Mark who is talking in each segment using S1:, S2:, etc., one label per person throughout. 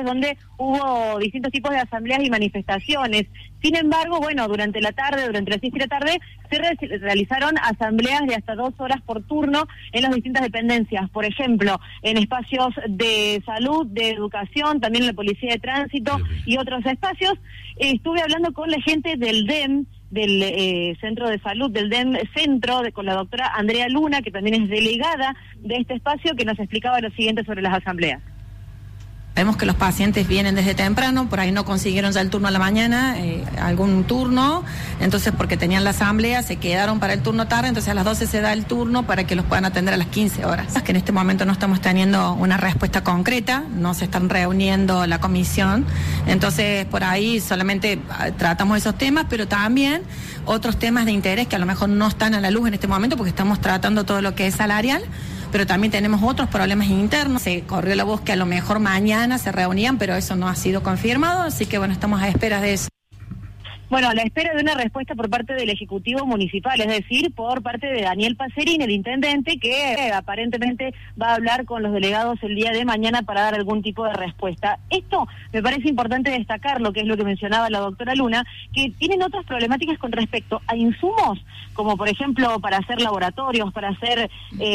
S1: donde hubo distintos tipos de asambleas y manifestaciones. Sin embargo, bueno, durante la siesta de la tarde, se realizaron asambleas de hasta 2 horas por turno en las distintas dependencias. Por ejemplo, en espacios de salud, de educación, también en la policía de tránsito y otros espacios. Estuve hablando con la gente del DEM, del Centro de Salud, del DEM Centro, con la doctora Andrea Luna, que también es delegada de este espacio, que nos explicaba lo siguiente sobre las asambleas.
S2: Vemos que los pacientes vienen desde temprano, por ahí no consiguieron ya el turno a la mañana, algún turno, entonces porque tenían la asamblea, se quedaron para el turno tarde, entonces a las 12 se da el turno para que los puedan atender a las 15 horas. Es que en este momento no estamos teniendo una respuesta concreta, no se están reuniendo la comisión, entonces por ahí solamente tratamos esos temas, pero también otros temas de interés que a lo mejor no están a la luz en este momento porque estamos tratando todo lo que es salarial, pero también tenemos otros problemas internos. Se corrió la voz que a lo mejor mañana se reunían, pero eso no ha sido confirmado, así que bueno, estamos a espera de eso.
S1: Bueno, a la espera de una respuesta por parte del Ejecutivo Municipal, es decir, por parte de Daniel Pacerini, el intendente, que aparentemente va a hablar con los delegados el día de mañana para dar algún tipo de respuesta. Esto me parece importante destacar, lo que es lo que mencionaba la doctora Luna, que tienen otras problemáticas con respecto a insumos, como por ejemplo para hacer laboratorios, para hacer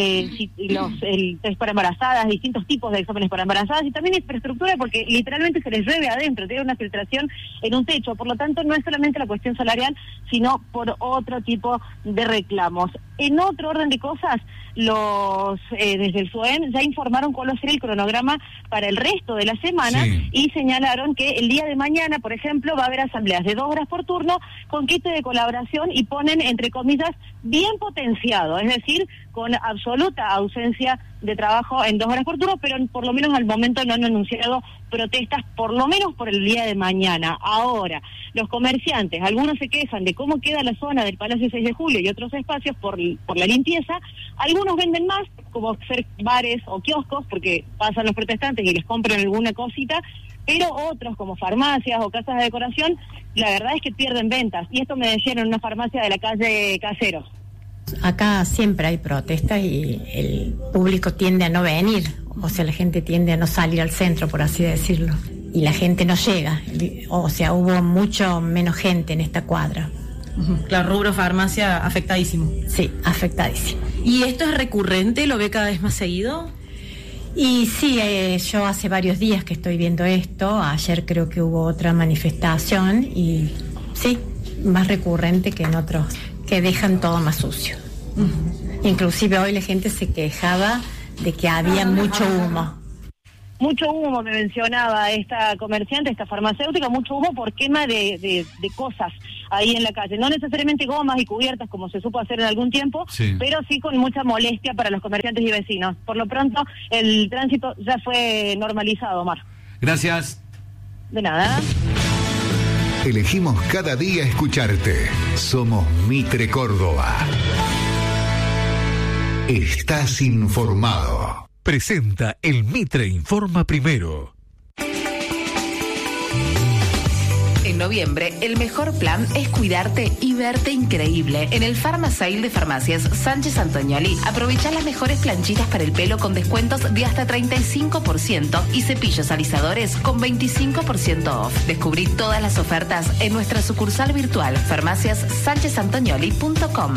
S1: el test para embarazadas, distintos tipos de exámenes para embarazadas, y también infraestructura, porque literalmente se les llueve adentro, tiene una filtración en un techo, por lo tanto no es solamente la cuestión salarial, sino por otro tipo de reclamos. En otro orden de cosas, desde el SUEM ya informaron cuál va a ser el cronograma para el resto de la semana, y señalaron que el día de mañana, por ejemplo, va a haber asambleas de 2 horas por turno con kit de colaboración, y ponen, entre comillas, bien potenciado, es decir, con absoluta ausencia de trabajo en 2 horas por turno, pero por lo menos al momento no han anunciado protestas, por lo menos por el día de mañana. Ahora, los comerciantes, algunos se quejan de cómo queda la zona del Palacio 6 de Julio y otros espacios por la limpieza. Algunos venden más, como ser bares o kioscos, porque pasan los protestantes y les compran alguna cosita, pero otros, como farmacias o casas de decoración, la verdad es que pierden ventas. Y esto me decían en una farmacia de la calle Caseros.
S3: Acá siempre hay protestas y el público tiende a no venir, o sea, la gente tiende a no salir al centro, por así decirlo, y la gente no llega, o sea, hubo mucho menos gente en esta cuadra.
S4: Claro, rubro farmacia afectadísimo.
S3: Sí, afectadísimo.
S4: ¿Y esto es recurrente? ¿Lo ve cada vez más seguido?
S3: Y sí, yo hace varios días que estoy viendo esto. Ayer creo que hubo otra manifestación y sí, más recurrente que en otros, que dejan todo más sucio. Inclusive hoy la gente se quejaba de que había mucho humo.
S1: Mucho humo, me mencionaba esta comerciante, esta farmacéutica, mucho humo por quema de cosas ahí en la calle. No necesariamente gomas y cubiertas, como se supo hacer en algún tiempo, pero sí con mucha molestia para los comerciantes y vecinos. Por lo pronto, el tránsito ya fue normalizado, Omar.
S5: Gracias.
S1: De nada.
S6: Elegimos cada día escucharte. Somos Mitre Córdoba. Estás informado.
S7: Presenta el Mitre Informa Primero.
S8: En noviembre, el mejor plan es cuidarte y verte increíble. En el Pharmasale de Farmacias Sánchez Antoñoli, aprovecha las mejores planchitas para el pelo con descuentos de hasta 35% y cepillos alisadores con 25% off. Descubrí todas las ofertas en nuestra sucursal virtual farmaciassanchezantoñoli.com.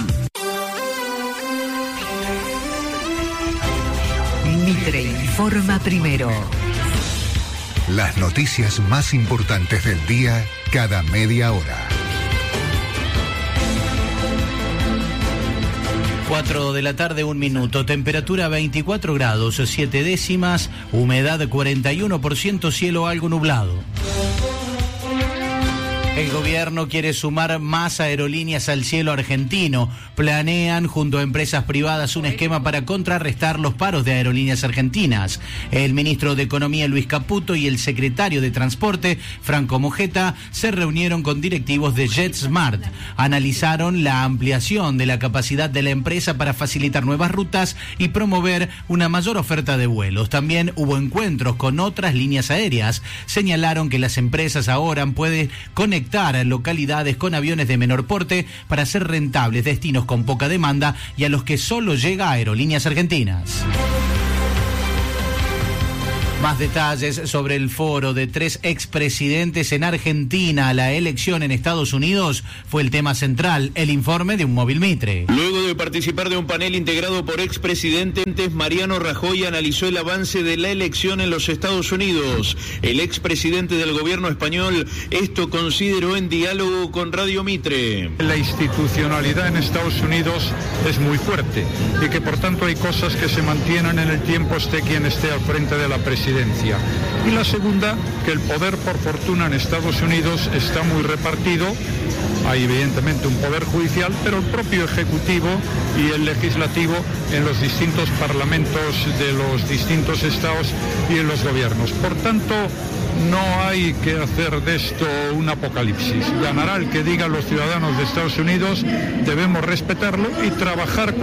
S9: Mitre informa primero.
S6: Las noticias más importantes del día cada media hora.
S10: 4 de la tarde, 1 minuto. Temperatura 24 grados, 7 décimas. Humedad 41%, cielo algo nublado. El gobierno quiere sumar más aerolíneas al cielo argentino. Planean junto a empresas privadas un esquema para contrarrestar los paros de aerolíneas argentinas. El ministro de Economía, Luis Caputo, y el secretario de Transporte, Franco Mojeta, se reunieron con directivos de JetSmart. Analizaron la ampliación de la capacidad de la empresa para facilitar nuevas rutas y promover una mayor oferta de vuelos. También hubo encuentros con otras líneas aéreas. Señalaron que las empresas ahora pueden conectar localidades con aviones de menor porte para hacer rentables destinos con poca demanda y a los que solo llega Aerolíneas Argentinas. Más detalles sobre el foro de 3 expresidentes en Argentina. La elección en Estados Unidos fue el tema central, el informe de un móvil Mitre.
S5: Luego de participar de un panel integrado por expresidentes, Mariano Rajoy analizó el avance de la elección en los Estados Unidos. El expresidente del gobierno español esto consideró en diálogo con Radio Mitre.
S11: La institucionalidad en Estados Unidos es muy fuerte y que por tanto hay cosas que se mantienen en el tiempo esté quien esté al frente de la presidencia. Y la segunda, que el poder por fortuna en Estados Unidos está muy repartido. Hay evidentemente un poder judicial, pero el propio ejecutivo y el legislativo en los distintos parlamentos de los distintos estados y en los gobiernos. Por tanto, no hay que hacer de esto un apocalipsis. Ganará el que digan los ciudadanos de Estados Unidos, debemos respetarlo y trabajar con